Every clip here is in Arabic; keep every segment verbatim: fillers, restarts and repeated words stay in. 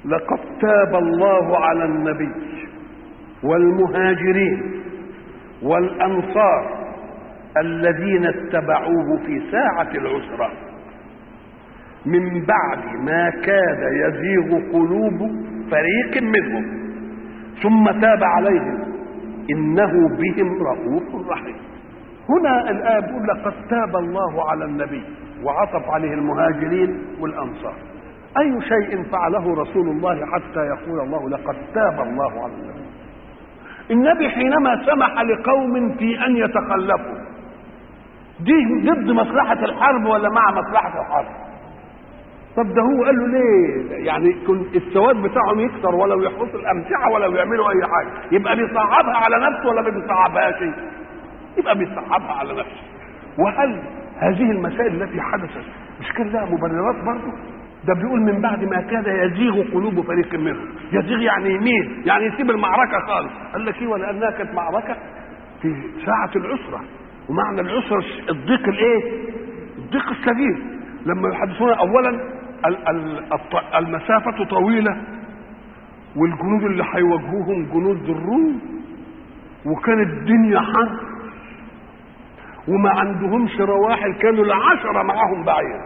لقد تاب الله على النبي والمهاجرين والأنصار الذين اتبعوه في ساعة العسرة من بعد ما كاد يزيغ قلوب فريق منهم ثم تاب عليهم إنه بهم رؤوف رحيم. هنا الآية بيقول لقد تاب الله على النبي وعطف عليه المهاجرين والأنصار. أي شيء فعله رسول الله حتى يقول الله لقد تاب الله على النبي؟ النبي حينما سمح لقوم في أن يتخلفوا دي ضد مصلحة الحرب ولا مع مصلحة الحرب؟ طب ده هو قال له ليه؟ يعني يكون السواد بتاعهم يكسر ولو يحرسوا الأمتعة ولو يعملوا أي حاجة، يبقى بيصعبها على نفسه ولا ما بيصعبهاش؟ يبقى بيصعبها على نفسه. وهل هذه المسائل التي حدثت مش كان لها مبررات برضه؟ ده بيقول من بعد ما كاد يزيغ قلوب فريق منهم. يزيغ يعني يميل، يعني يسيب المعركة خالص. قال لك ايه؟ ولأنها كانت معركة في ساعة العسرة، ومعنى العسرة الضيق الايه؟ الضيق الشديد. لما يحدثون اولا المسافة طويلة والجنود اللي هيواجهوهم جنود الروم، وكانت الدنيا حر وما عندهمش رواحل، كانوا العشرة معاهم بعير،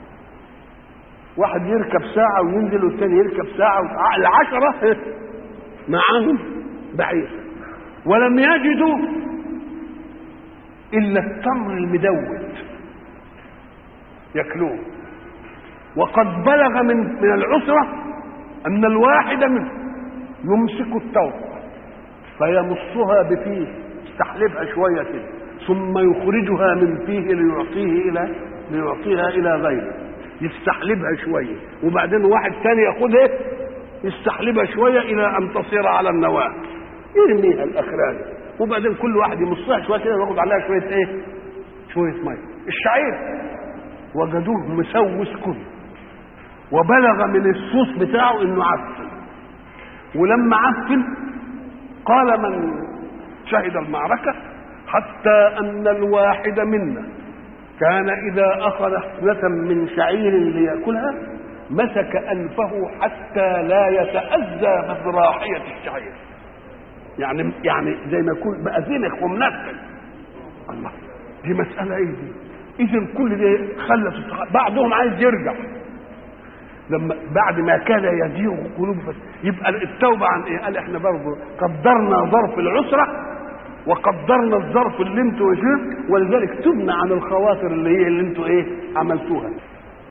واحد يركب ساعة وينزل والثاني يركب ساعة، العشرة معاهم بعير، ولم يجدوا إلا التمر المدود يأكلوه. وقد بلغ من من العسرة أن الواحد منهم يمسك التمر فيمصها بفيه، يستحلبها شوية كده، ثم يخرجها من فيه ليعطيه إلى ليعطيها إلى غيره، يستحلبها شوية، وبعدين واحد ثاني ياخدها يستحلبها شوية إلى أن تصير على النواة، يرميها الأخراني، وبعدين كل واحد يمصها شوية كده وياخد عليها شوية إيه؟ شوية مية. الشعير وجدوه مسوس كله وبلغ من الصوص بتاعه انه عفن، ولما عفن قال من شهد المعركة حتى ان الواحد منا كان اذا اخذ حفنة من شعير ليأكلها مسك انفه حتى لا يتأذى بذراحية الشعير، يعني يعني زي ما يكون بقى زنخ ومنفل. الله، دي مسألة ايه دي؟ اذا كل ده خلت بعضهم عايز يرجع لما بعد ما كان يزيغ قلوب، يبقى التوبه عن ايه؟ قال احنا برضه قدرنا ظرف العسره وقدرنا الظرف اللي انتوا ايه، ولذلك تبنى عن الخواطر اللي هي اللي انتوا ايه عملتوها.